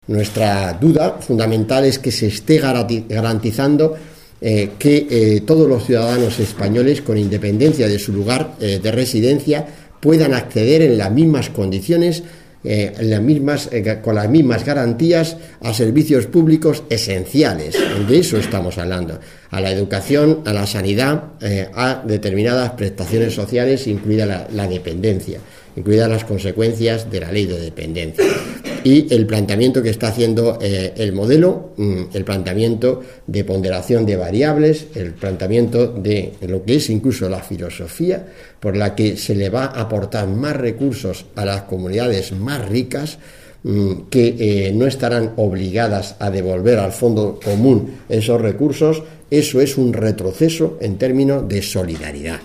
Nuestra duda fundamental es que se esté garantizando que todos los ciudadanos españoles, con independencia de su lugar de residencia, puedan acceder en las mismas condiciones, con las mismas garantías a servicios públicos esenciales. De eso estamos hablando: a la educación, a la sanidad, a determinadas prestaciones sociales, incluida la dependencia, incluidas las consecuencias de la ley de dependencia. Y el planteamiento que está haciendo el modelo, el planteamiento de ponderación de variables, el planteamiento de lo que es incluso la filosofía por la que se le va a aportar más recursos a las comunidades más ricas, que no estarán obligadas a devolver al fondo común esos recursos. Eso es un retroceso en términos de solidaridad.